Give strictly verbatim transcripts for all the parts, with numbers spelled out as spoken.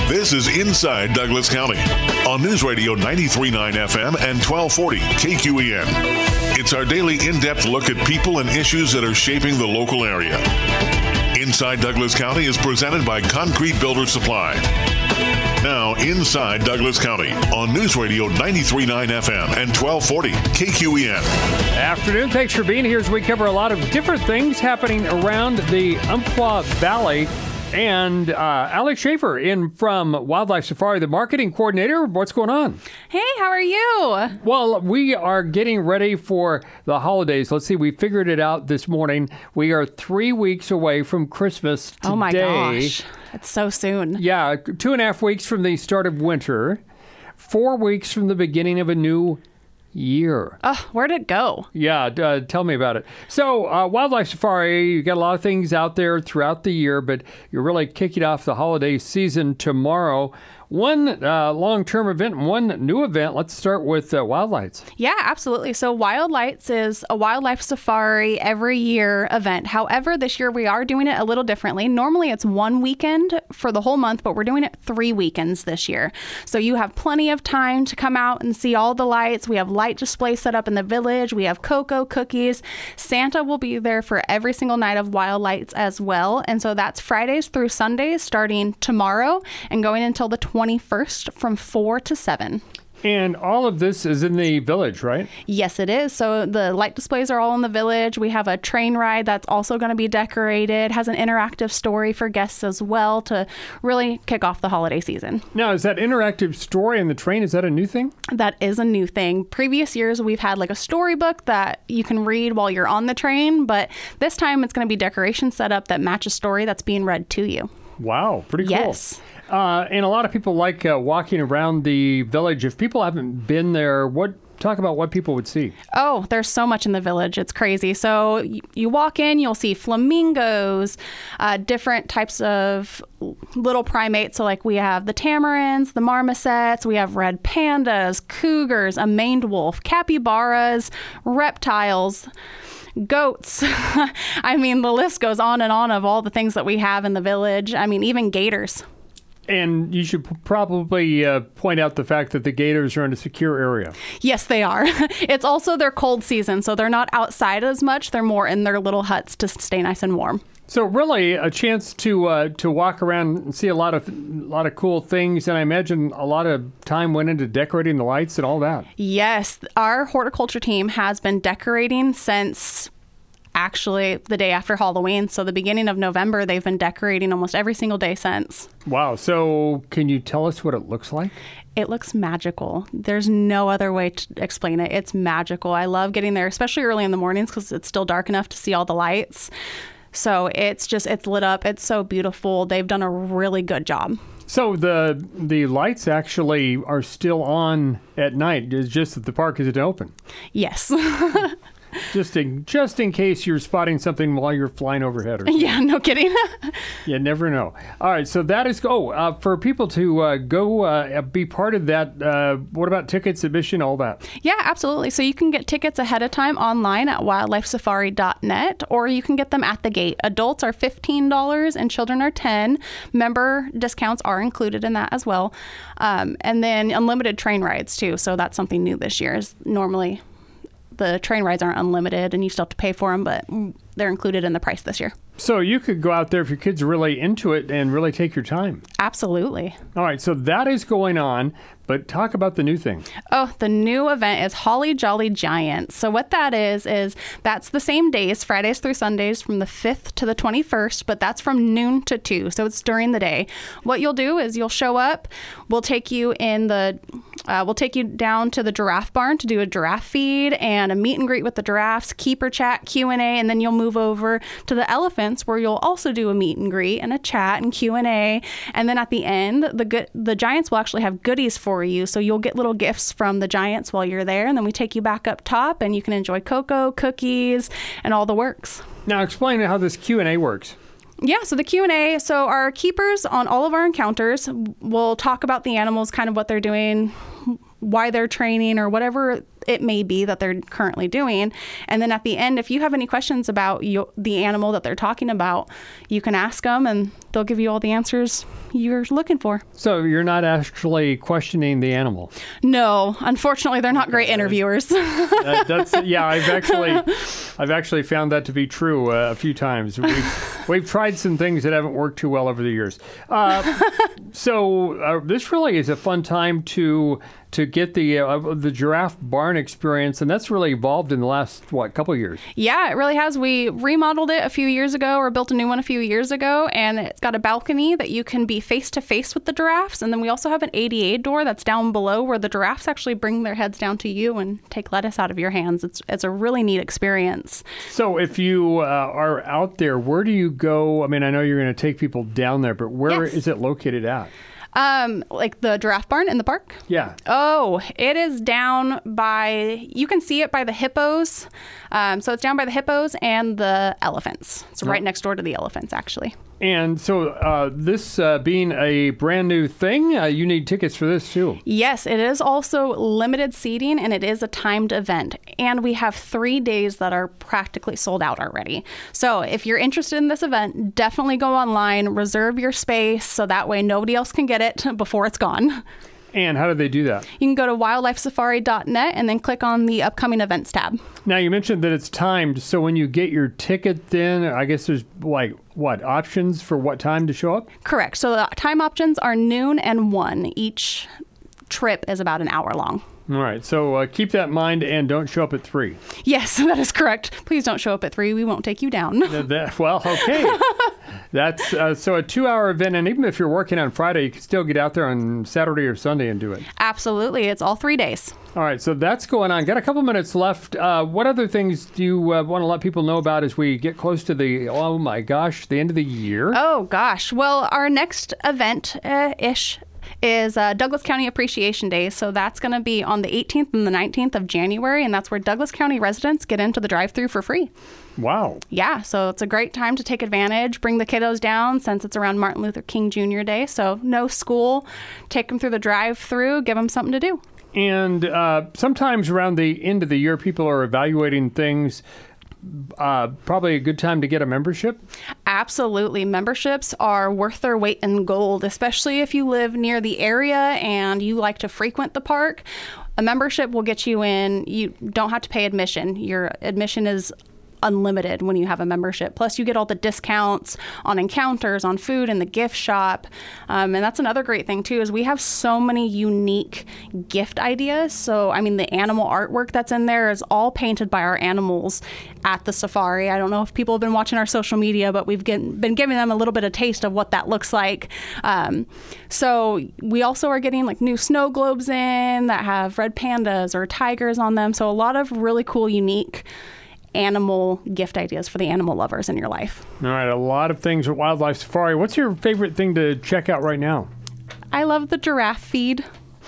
This is Inside Douglas County on News Radio ninety-three point nine F M and twelve forty K Q E N. It's our daily in-depth look at people and issues that are shaping the local area. Inside Douglas County is presented by Concrete Builder Supply. Now, Inside Douglas County on News Radio ninety-three point nine F M and twelve forty K Q E N. Afternoon. Thanks for being here as we cover a lot of different things happening around the Umpqua Valley. And uh, Alex Schaefer in from Wildlife Safari, the marketing coordinator. What's going on? Hey, how are you? Well, we are getting ready for the holidays. Let's see, we figured it out this morning. We are three weeks away from Christmas today. Oh my gosh, it's so soon. Yeah, two and a half weeks from the start of winter, four weeks from the beginning of a new year. Oh, where'd it go? Yeah, uh, tell me about it. So, uh, Wildlife Safari, you got a lot of things out there throughout the year, but you're really kicking off the holiday season tomorrow. One uh, long-term event, one new event. Let's start with uh, Wildlights. Yeah, absolutely. So Wildlights is a wildlife safari every year event. However, this year we are doing it a little differently. Normally it's one weekend for the whole month, but we're doing it three weekends this year. So you have plenty of time to come out and see all the lights. We have light displays set up in the village. We have cocoa cookies. Santa will be there for every single night of Wildlights as well. And so that's Fridays through Sundays starting tomorrow and going until the twenty-first from four to seven. And all of this is in the village, right? Yes, it is. So the light displays are all in the village. We have a train ride that's also going to be decorated, has an interactive story for guests as well to really kick off the holiday season. Now, is that interactive story in the train, is that a new thing? That is a new thing. Previous years, we've had like a storybook that you can read while you're on the train, but this time it's going to be decoration set up that match a story that's being read to you. Wow, pretty cool. Yes. Uh, and a lot of people like uh, walking around the village. If people haven't been there, what talk about what people would see? Oh, there's so much in the village. It's crazy. So you, you walk in, you'll see flamingos, uh, different types of little primates. So like we have the tamarins, the marmosets, we have red pandas, cougars, a maned wolf, capybaras, reptiles, goats. I mean, the list goes on and on of all the things that we have in the village. I mean, even gators. And you should p- probably uh, point out the fact that the gators are in a secure area. Yes, they are. It's also their cold season, so they're not outside as much. They're more in their little huts to stay nice and warm. So really a chance to uh, to walk around and see a lot of a lot of cool things, and I imagine a lot of time went into decorating the lights and all that. Yes, our horticulture team has been decorating since actually the day after Halloween. So the beginning of November, they've been decorating almost every single day since. Wow. So can you tell us what it looks like? It looks magical. There's no other way to explain it. It's magical. I love getting there, especially early in the mornings because it's still dark enough to see all the lights. So it's just, it's lit up. It's so beautiful. They've done a really good job. So the the lights actually are still on at night. It's just that the park isn't open. Yes. Just in just in case you're spotting something while you're flying overhead. Or something. Yeah, no kidding. You never know. All right, so that is oh uh, for people to uh, go uh, be part of that. Uh, what about tickets, admission, all that? Yeah, absolutely. So you can get tickets ahead of time online at wildlife safari dot net, or you can get them at the gate. Adults are fifteen dollars and children are ten dollars. Member discounts are included in that as well, um, and then unlimited train rides too. So that's something new this year. Is normally the train rides aren't unlimited and you still have to pay for them, but they're included in the price this year. So you could go out there if your kids are really into it and really take your time. Absolutely. All right, so that is going on, but talk about the new thing. Oh, the new event is Holly Jolly Giants. So what that is, is that's the same days, Fridays through Sundays from the fifth to the twenty-first, but that's from noon to two, so it's during the day. What you'll do is you'll show up, we'll take you in the, uh, we'll take you down to the giraffe barn to do a giraffe feed and a meet and greet with the giraffes, keeper chat, Q and A, and then you'll move over to the elephants where you'll also do a meet and greet and a chat and Q and A. And then at the end, the good, the Giants will actually have goodies for you. So you'll get little gifts from the Giants while you're there. And then we take you back up top and you can enjoy cocoa, cookies, and all the works. Now explain how this Q and A works. Yeah, so the Q and A, so our keepers on all of our encounters will talk about the animals, kind of what they're doing, why they're training, or whatever it may be that they're currently doing. And then at the end, if you have any questions about you, the animal that they're talking about, you can ask them and they'll give you all the answers you're looking for. So you're not actually questioning the animal? No, unfortunately, they're not okay. great interviewers. that, that's yeah. I've actually, I've actually found that to be true uh, a few times. We've, we've tried some things that haven't worked too well over the years. Uh, so uh, this really is a fun time to to get the uh, the giraffe barn experience, and that's really evolved in the last what couple of years. Yeah, it really has. We remodeled it a few years ago, or built a new one a few years ago, and it's got a balcony that you can be face to face with the giraffes, and then we also have an A D A door that's down below where the giraffes actually bring their heads down to you and take lettuce out of your hands. It's it's a really neat experience. So if you uh, are out there, where do you go? I mean, I know you're going to take people down there, but where yes. is it located at? Um, like the giraffe barn in the park? Yeah. Oh, it is down by, you can see it by the hippos. Um, so it's down by the hippos and the elephants. It's right oh. next door to the elephants, actually. And so uh, this uh, being a brand new thing, uh, you need tickets for this too. Yes, it is also limited seating, and it is a timed event. And we have three days that are practically sold out already. So if you're interested in this event, definitely go online, reserve your space, so that way nobody else can get it before it's gone. And how do they do that? You can go to wildlife safari dot net and then click on the upcoming events tab. Now, you mentioned that it's timed. So when you get your ticket, then I guess there's like, what, options for what time to show up? Correct. So the time options are noon and one. Each trip is about an hour long. All right. So uh, keep that in mind and don't show up at three. Yes, that is correct. Please don't show up at three. We won't take you down. Uh, that, well, okay. That's uh, so a two-hour event, and even if you're working on Friday, you can still get out there on Saturday or Sunday and do it. Absolutely. It's all three days. All right. So that's going on. Got a couple minutes left. Uh, what other things do you uh, want to let people know about as we get close to the, oh my gosh, the end of the year? Oh, gosh. Well, our next event-ish uh, is uh, Douglas County Appreciation Day. So that's going to be on the eighteenth and the nineteenth of January, and that's where Douglas County residents get into the drive-thru for free. Wow. Yeah, so it's a great time to take advantage, bring the kiddos down since it's around Martin Luther King Junior Day. So no school, take them through the drive-thru, give them something to do. And uh, sometimes around the end of the year, people are evaluating things. Uh, probably a good time to get a membership? Absolutely. Memberships are worth their weight in gold, especially if you live near the area and you like to frequent the park. A membership will get you in. You don't have to pay admission. Your admission is unlimited when you have a membership. Plus, you get all the discounts on encounters, on food in the gift shop. Um, and that's another great thing, too, is we have so many unique gift ideas. So, I mean, the animal artwork that's in there is all painted by our animals at the safari. I don't know if people have been watching our social media, but we've get, been giving them a little bit of taste of what that looks like. Um, so we also are getting like new snow globes in that have red pandas or tigers on them. So a lot of really cool, unique animal gift ideas for the animal lovers in your life. All right, a lot of things at Wildlife Safari. What's your favorite thing to check out right now? I love the giraffe feed.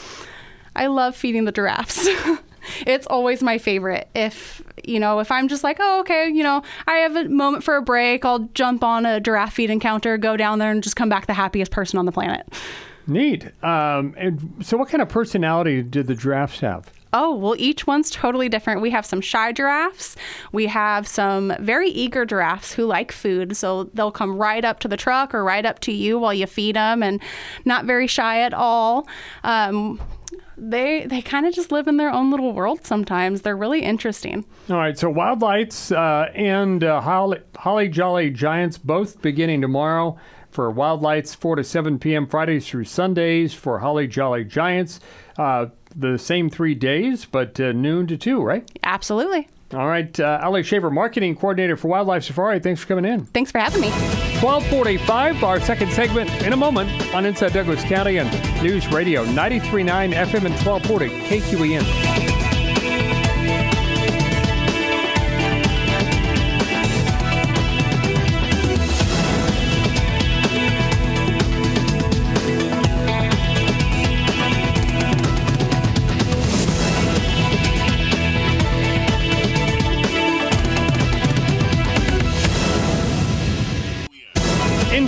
I love feeding the giraffes. It's always my favorite. If, you know, if I'm just like, oh, okay, you know, I have a moment for a break, I'll jump on a giraffe feed encounter, go down there and just come back the happiest person on the planet. Neat. Um, and so what kind of personality do the giraffes have? Oh, well, each one's totally different. We have some shy giraffes. We have some very eager giraffes who like food. So they'll come right up to the truck or right up to you while you feed them and not very shy at all. Um, they they kind of just live in their own little world sometimes. They're really interesting. All right. So Wild Lights uh, and uh, Holly, Holly Jolly Giants both beginning tomorrow. For Wild Lights, four to seven p.m. Fridays through Sundays. For Holly Jolly Giants, uh, the same three days, but uh, noon to two, right? Absolutely. All right. Uh, Allie Shaver, Marketing Coordinator for Wildlife Safari. Thanks for coming in. Thanks for having me. twelve forty-five, our second segment in a moment on Inside Douglas County and News Radio ninety-three point nine F M and twelve forty K Q E N.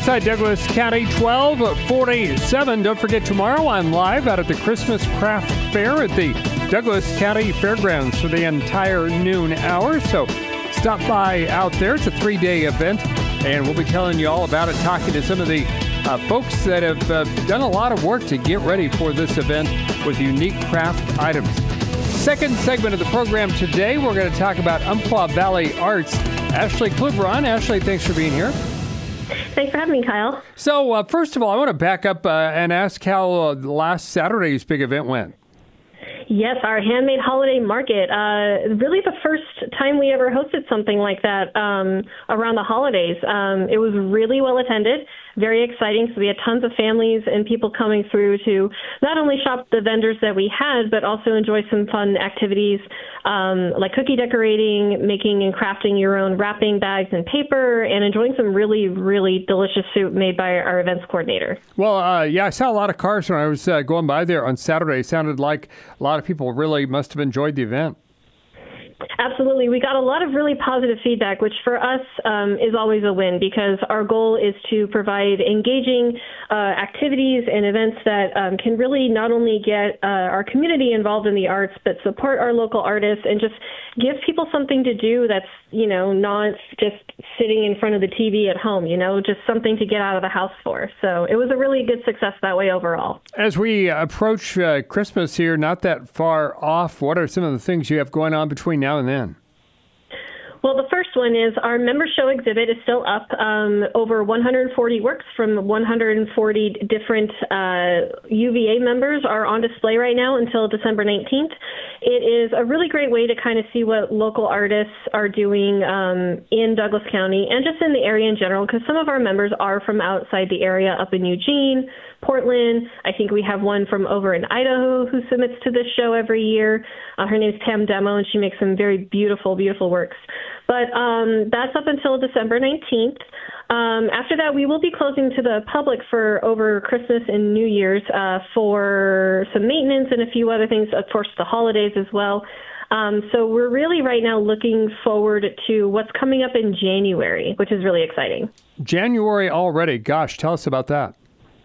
Inside Douglas County, twelve forty-seven. Don't forget, tomorrow I'm live out at the Christmas Craft Fair at the Douglas County Fairgrounds for the entire noon hour. So stop by out there. It's a three-day event, and we'll be telling you all about it, talking to some of the uh, folks that have uh, done a lot of work to get ready for this event with unique craft items. Second segment of the program today, we're going to talk about Umpqua Valley Arts. Ashley Kluveron. Ashley, thanks for being here. Thanks for having me, Kyle. So, uh, first of all, I want to back up uh, and ask how uh, last Saturday's big event went. Yes, our handmade holiday market. Uh, really the first time we ever hosted something like that um, around the holidays. Um, it was really well attended, very exciting. So we had tons of families and people coming through to not only shop the vendors that we had, but also enjoy some fun activities um, like cookie decorating, making and crafting your own wrapping bags and paper, and enjoying some really, really delicious soup made by our events coordinator. Well, uh, yeah, I saw a lot of cars when I was uh, going by there on Saturday. It sounded like a lot of people really must have enjoyed the event. Absolutely. We got a lot of really positive feedback, which for us um, is always a win, because our goal is to provide engaging uh, activities and events that um, can really not only get uh, our community involved in the arts, but support our local artists and just give people something to do that's, you know, not just sitting in front of the T V at home, you know, just something to get out of the house for. So it was a really good success that way overall. As we approach uh, Christmas here, not that far off, what are some of the things you have going on between now and then? Well, the first one is our member show exhibit is still up. Um, over one hundred forty works from one hundred forty different uh, U V A members are on display right now until December nineteenth. It is a really great way to kind of see what local artists are doing um, in Douglas County and just in the area in general, because some of our members are from outside the area, up in Eugene, Portland. I think we have one from over in Idaho who submits to this show every year. Uh, her name is Tam Demo, and she makes some very beautiful, beautiful works. But um, that's up until December nineteenth. Um, after that, we will be closing to the public for over Christmas and New Year's uh, for some maintenance and a few other things, of course, the holidays as well. Um, so we're really right now looking forward to what's coming up in January, which is really exciting. January already. Gosh, tell us about that.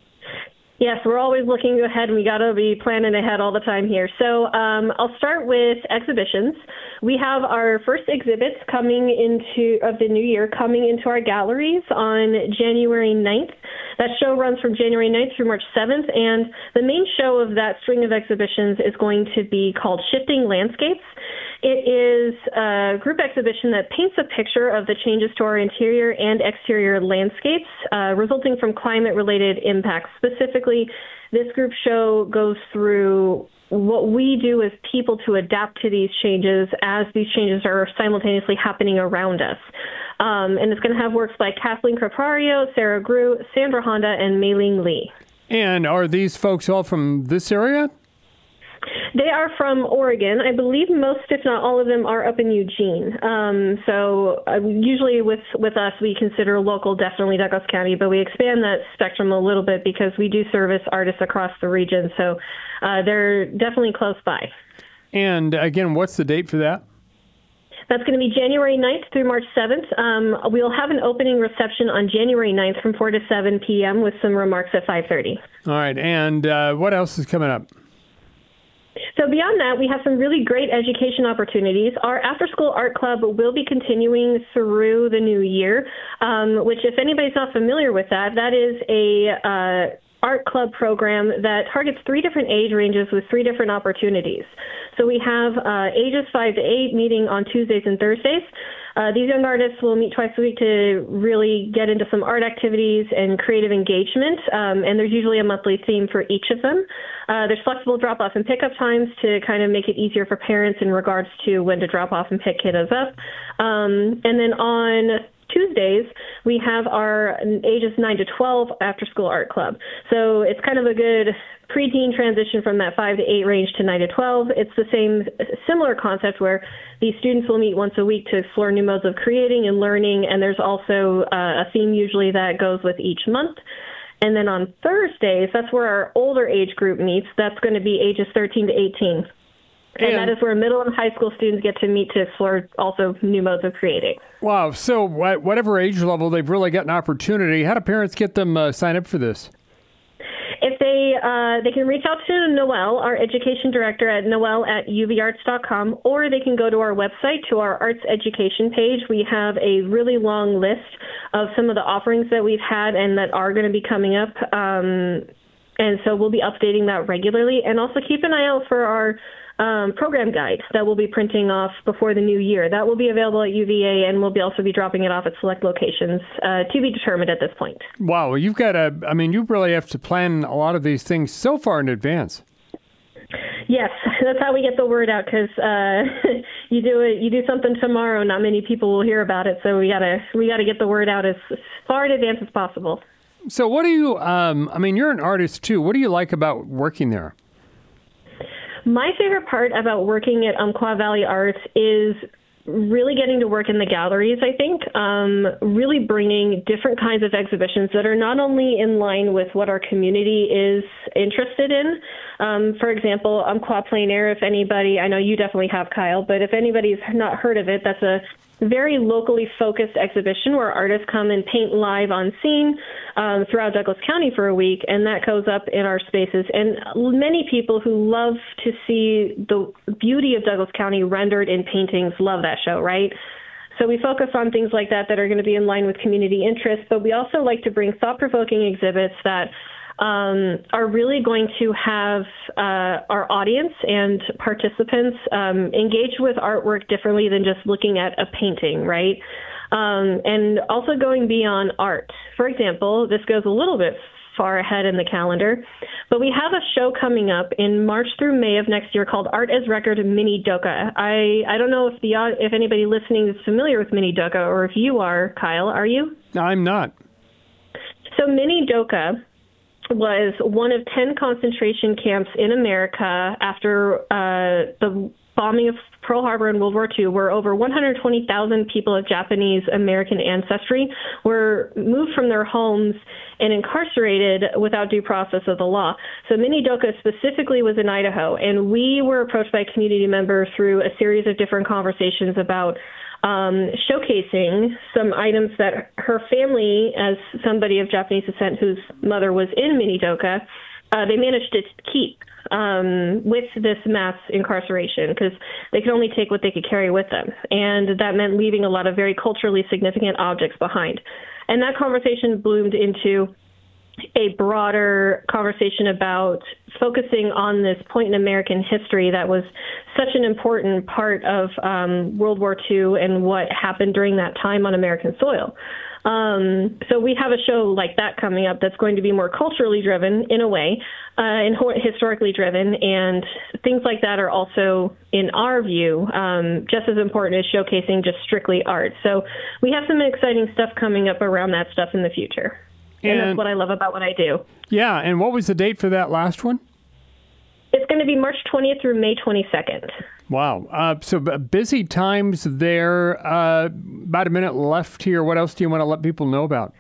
Yes, we're always looking ahead. We got to be planning ahead all the time here. So um, I'll start with exhibitions. We have our first exhibits coming into of the new year coming into our galleries on January ninth. That show runs from January ninth through March seventh, and the main show of that string of exhibitions is going to be called Shifting Landscapes. It is a group exhibition that paints a picture of the changes to our interior and exterior landscapes uh, resulting from climate-related impacts. Specifically, this group show goes through what we do as people to adapt to these changes as these changes are simultaneously happening around us. Um, and it's going to have works by Kathleen Crepario, Sarah Grew, Sandra Honda, and Mei-Ling Lee. And are these folks all from this area? They are from Oregon. I believe most, if not all of them, are up in Eugene. Um, so uh, usually with, with us, we consider local definitely Douglas County, but we expand that spectrum a little bit because we do service artists across the region. So uh, they're definitely close by. And again, what's the date for that? That's going to be January ninth through March seventh. Um, we'll have an opening reception on January ninth from four to seven p.m. with some remarks at five thirty. All right. And uh, what else is coming up? So beyond that, we have some really great education opportunities. Our after-school art club will be continuing through the new year, um, which if anybody's not familiar with that, that is a uh, art club program that targets three different age ranges with three different opportunities. So we have uh, ages five to eight meeting on Tuesdays and Thursdays. Uh, these young artists will meet twice a week to really get into some art activities and creative engagement, um, and there's usually a monthly theme for each of them. Uh, there's flexible drop-off and pick-up times to kind of make it easier for parents in regards to when to drop off and pick kiddos up. Um, and then on Tuesdays, we have our ages nine to twelve after-school art club. So it's kind of a good preteen transition from that five to eight range to nine to twelve. It's the same, similar concept where these students will meet once a week to explore new modes of creating and learning, and there's also uh, a theme usually that goes with each month. And then on Thursdays, that's where our older age group meets. That's going to be ages thirteen to eighteen. And, And that is where middle and high school students get to meet to explore also new modes of creating. Wow. So wh- whatever age level, they've really got an opportunity. How do parents get them uh, sign up for this? If they uh, they can reach out to Noelle, our education director at noelle at u v arts dot com, or they can go to our website, to our arts education page. We have a really long list of some of the offerings that we've had and that are going to be coming up. Um, and so we'll be updating that regularly. And also keep an eye out for our Um, program guide that we'll be printing off before the new year. That will be available at U V A, and we'll be also be dropping it off at select locations uh, to be determined at this point. Wow, well, you've got to, I mean, you really have to plan a lot of these things so far in advance. Yes, that's how we get the word out, because uh, you do it, you do something tomorrow, not many people will hear about it, so we gotta we gotta get the word out as far in advance as possible. So what do you, um, I mean, you're an artist too. What do you like about working there? My favorite part about working at Umpqua Valley Arts is really getting to work in the galleries, I think, um, really bringing different kinds of exhibitions that are not only in line with what our community is interested in. Um, for example, Umpqua Plein Air, if anybody, I know you definitely have, Kyle, but if anybody's not heard of it, that's a very locally focused exhibition where artists come and paint live on scene um, throughout Douglas County for a week, and that goes up in our spaces. And many people who love to see the beauty of Douglas County rendered in paintings love that show, right? So we focus on things like that that are going to be in line with community interests, but we also like to bring thought-provoking exhibits that Um, are really going to have uh, our audience and participants um, engage with artwork differently than just looking at a painting, right? Um, and also going beyond art. For example, this goes a little bit far ahead in the calendar, but we have a show coming up in March through May of next year called Art as Record Mini Doka. I, I don't know if the if anybody listening is familiar with Mini Doka, or if you are, Kyle, are you? I'm not. So Mini Doka was one of ten concentration camps in America after uh, the bombing of Pearl Harbor in World War Two, where over one hundred twenty thousand people of Japanese American ancestry were moved from their homes and incarcerated without due process of the law. So Mini Doka specifically was in Idaho, and we were approached by a community member through a series of different conversations about Um, showcasing some items that her family, as somebody of Japanese descent whose mother was in Mini Doka, uh, they managed to keep um, with this mass incarceration, because they could only take what they could carry with them. And that meant leaving a lot of very culturally significant objects behind. And that conversation bloomed into a broader conversation about focusing on this point in American history that was such an important part of um, World War Two and what happened during that time on American soil. Um, so we have a show like that coming up that's going to be more culturally driven in a way, uh, and historically driven, and things like that are also, in our view, um, just as important as showcasing just strictly art. So we have some exciting stuff coming up around that stuff in the future. And, and that's what I love about what I do. Yeah, and what was the date for that last one? It's going to be March twentieth through May twenty-second. Wow. Uh, so b- busy times there. Uh, about a minute left here. What else do you want to let people know about?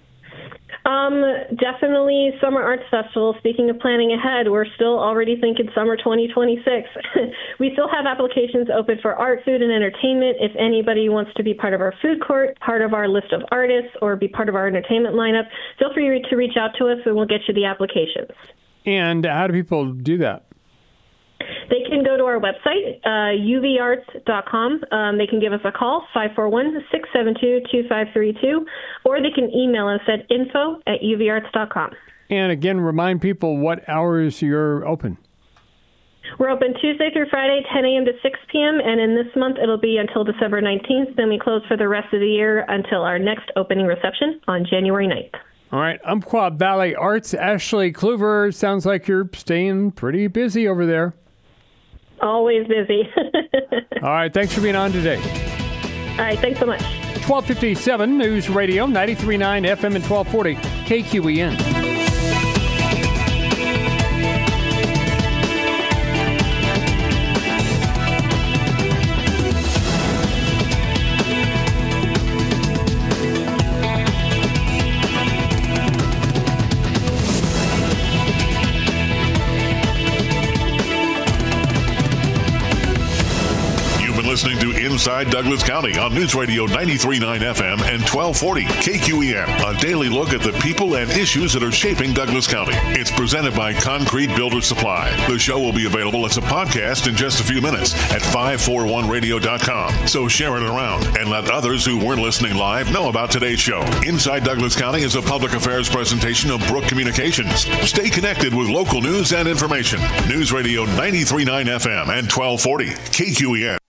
Um, definitely Summer Arts Festival. Speaking of planning ahead, we're still already thinking summer twenty twenty-six. We still have applications open for art, food, and entertainment. If anybody wants to be part of our food court, part of our list of artists, or be part of our entertainment lineup, feel free to reach out to us and we'll get you the applications. And how do people do that? They can go to our website, uh, u v arts dot com. Um, they can give us a call, five four one, six seven two, two five three two, or they can email us at info at u v arts dot com. And again, remind people what hours you're open. We're open Tuesday through Friday, ten a.m. to six p.m., and in this month it'll be until December nineteenth. Then we close for the rest of the year until our next opening reception on January ninth. All right, Umpqua Valley Arts, Ashley Kluver, sounds like you're staying pretty busy over there. Always busy. All right, thanks for being on today. All right, thanks so much. twelve fifty-seven News Radio, ninety-three point nine F M and twelve forty K Q E N. listening to Inside Douglas County on News Radio ninety-three point nine F M and twelve forty K Q E N. A daily look at the people and issues that are shaping Douglas County. It's presented by Concrete Builder Supply. The show will be available as a podcast in just a few minutes at five forty-one radio dot com. So share it around and let others who weren't listening live know about today's show. Inside Douglas County is a public affairs presentation of Brook Communications. Stay connected with local news and information. News Radio ninety-three point nine F M and twelve forty K Q E N.